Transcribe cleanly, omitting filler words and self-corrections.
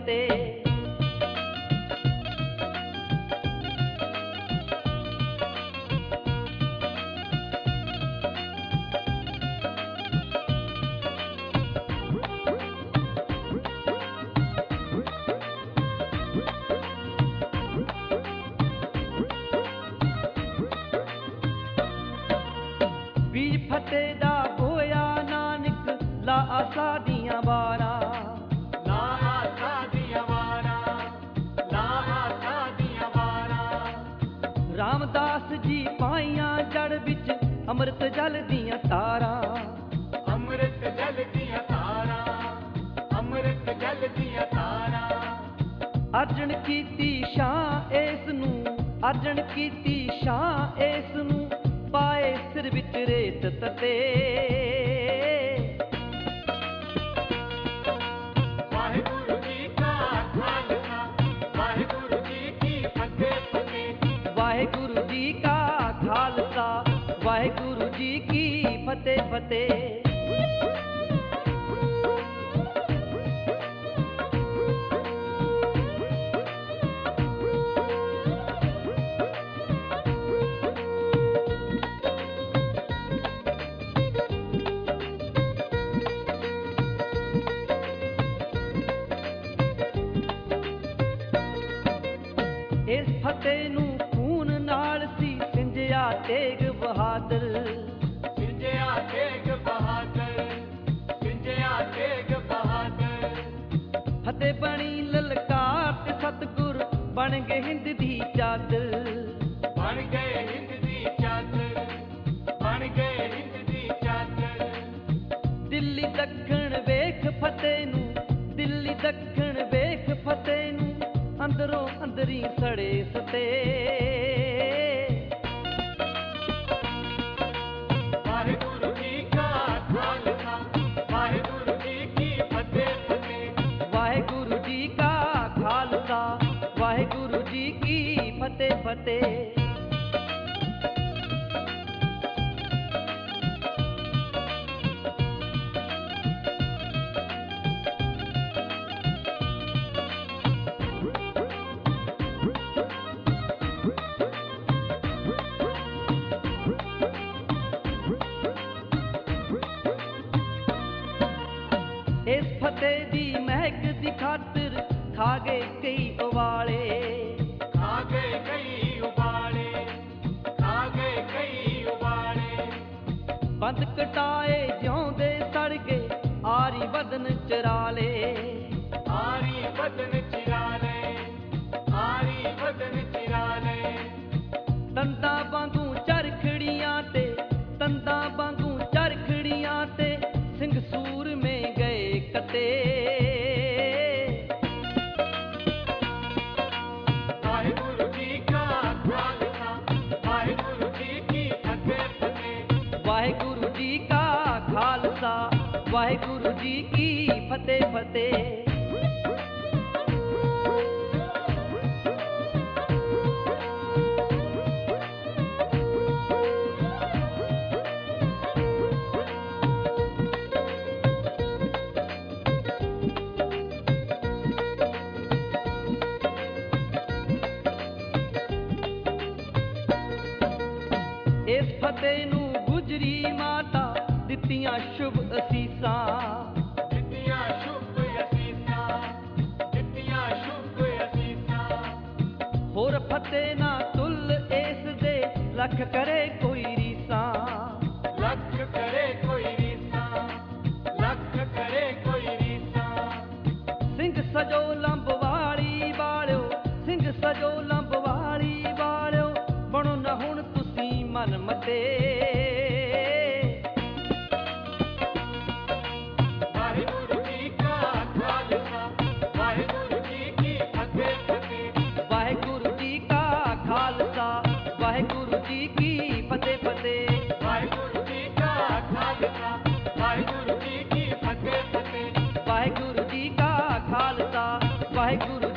ਫਤਿਹ। ਬੀਜ ਫਤਿਹ ਦਾ ਬੋਇਆ ਨਾਨਕ ਲਾ ਆਸਾ ਦੀਆਂ ਵਾਰਾਂ, ਲਾ ਆਸਾ ਦੀਆਂ ਵਾਰਾਂ, ਲਾ ਆਸਾ ਦੀਆਂ ਵਾਰਾਂ। ਰਾਮਦਾਸ ਜੀ ਪਾਈਆਂ ਜੜ ਵਿੱਚ ਅੰਮ੍ਰਿਤ ਜਲ ਦੀਆਂ ਤਾਰਾਂ, ਅੰਮ੍ਰਿਤ ਜਲ ਦੀਆਂ ਤਾਰਾਂ, ਅੰਮ੍ਰਿਤ ਜਲ ਦੀਆਂ ਤਾਰਾਂ। ਅਰਜਨ ਕੀਤੀ ਸ਼ਾਂ ਇਸ ਨੂੰ, ਅਰਜਨ ਕੀਤੀ ਸ਼ਾਂ ਇਸ ਨੂੰ, ਪਾਏ ਸਿਰ ਵਿੱਚ ਰੇਤ ਤਤੇ। ਵਾਹਿਗੁਰੂ ਜੀ ਕਾ ਖਾਲਸਾ, ਵਾਹਿਗੁਰੂ ਜੀ ਕੀ ਫਤਿਹ ਫਤਿਹ। ਵਾਹਿਗੁਰੂ ਜੀ ਕਾ ਖਾਲਸਾ, ਵਾਹਿਗੁਰੂ ਜੀ ਕੀ ਫਤਿਹ ਫਤਿਹ। ਇਸ ਫਤਿਹ ਨੂੰ ਖੂਨ ਨਾਲ ਸੀ ਸਿੰਜਿਆ ਤੇਗ ਬਹਾਦਰ, ਸਿੰਜਿਆ ਤੇਗ ਬਹਾਦਰ, ਸਿੰਜਿਆ ਤੇਗ ਬਹਾਦਰ। ਫਤਿਹ ਬਣੀ ਲਲਕਾਰ ਤੇ ਸਤਿਗੁਰ ਬਣ ਗਏ ਹਿੰਦ ਦੀ ਚਾਦਰ, ਬਣ ਗਏ ਹਿੰਦ ਦੀ ਚਾਦਰ, ਬਣ ਗਏ ਹਿੰਦ ਦੀ ਚਾਦਰ। ਦਿੱਲੀ ਦੱਖਣ ਵੇਖ ਫਤਿਹ ਨੂੰ, ਦਿੱਲੀ ਦੱਖਣ ਵੇਖ ਫਤਿਹ ਨੂੰ, ਅੰਦਰੋਂ ਅੰਦਰੀ ਸੜੇ ਸਤੇ। ਵਾਹਿਗੁਰੂ ਜੀ ਕਾ ਖਾਲਸਾ, ਵਾਹਿਗੁਰੂ ਜੀ ਕੀ ਫਤਿਹ ਫਤਿਹ। ਵਾਹਿਗੁਰੂ ਜੀ ਕਾ ਖਾਲਸਾ, ਵਾਹਿਗੁਰੂ ਜੀ ਕੀ ਫਤਿਹ ਫਤਿਹ। ਇਸ ਫਤਿਹ ਦੀ ਮਹਿਕ ਦੀ ਖਾਤਰ ਖਾ ਗਏ ਕਈ ਉਬਾਲੇ, ਖਾ ਗਏ ਕਈ ਉਬਾਲੇ, ਖਾ ਗਏ ਕਈ ਉਬਾਲੇ। ਬੰਦ ਕਟਾਏ ਜਿਉਂਦੇ ਸੜ ਗਏ, ਆਰੀ ਬਦਨ ਚਰਾਲੇ, ਆਰੀ ਬਦਨ ਚਿਰਾਲੇ, ਆਰੀ ਬਦਨ ਚਿਰਾਲੇ। ਤੰਦਾਂ ਵਾਂਗੂ ਚਰਖੜੀਆਂ ਤੇ, ਤੰਦਾਂ ਵਾਂਗੂ ਚਰਖੜੀਆਂ ਤੇ, ਸਿੰਘ ਸੂਰਮੇ ਗਏ ਕਤੇ। ਵਾਹਿਗੁਰੂ ਜੀ ਕਾ ਖਾਲਸਾ, ਵਾਹਿਗੁਰੂ ਜੀ ਕੀ ਫਤਿਹ ਫਤਿਹ। ਵਾਹਿਗੁਰੂ ਜੀ ਕਾ ਖਾਲਸਾ, ਵਾਹਿਗੁਰੂ ਜੀ ਕੀ ਫਤਿਹ ਫਤਿਹ। ਇਸ ਫਤਿਹ ਨੂੰ ਗੁਜਰੀ ਮਾਤਾ ਦਿੱਤੀਆਂ ਸ਼ੁਭ ਅਸੀਸਾਂ, ਦਿੱਤੀਆਂ ਸ਼ੁਭ ਅਸੀਸਾਂ, ਦਿੱਤੀਆਂ ਸ਼ੁਭ ਅਸੀਸਾਂ। ਹੋਰ ਫਤਿਹ ਨਾ ਤੁਲ ਇਸ ਦੇ, ਲੱਖ ਕਰੇ ਕੋਈ ਰੀਸਾਂ, ਲੱਖ ਕਰੇ ਕੋਈ ਰੀਸਾਂ, ਲੱਖ ਕਰੇ ਕੋਈ ਰੀਸਾਂ। ਸਿੰਘ ਸਜੋ ਲੰਬਵਾਲੀ ਵਾਲਿਓ, ਸਿੰਘ ਸਜੋ ਲੰਬਵਾਲੀ ਵਾਲਿਓ, ਬਣੋ ਨਾ ਹੁਣ ਤੁਸੀਂ ਮਨ ਮਤੇ। ਵਾਹਿਗੁਰੂ ਜੀ ਕਾ ਖਾਲਸਾ, ਵਾਹਿਗੁਰੂ ਜੀ ਕੀ ਫਤਿਹ ਫਤਿਹ। ਵਾਹਿਗੁਰੂ ਜੀ ਕਾ ਖਾਲਸਾ, ਵਾਹਿਗੁਰੂ ਜੀ ਕੀ ਫਤਿਹ ਫਤਿਹ। ਵਾਹਿਗੁਰੂ ਜੀ ਕਾ ਖਾਲਸਾ, ਵਾਹਿਗੁਰੂ ਜੀ ਕੀ ਫਤਿਹ ਫਤਿਹ। ਵਾਹਿਗੁਰੂ ਜੀ ਕਾ ਖਾਲਸਾ, ਵਾਹਿਗੁਰੂ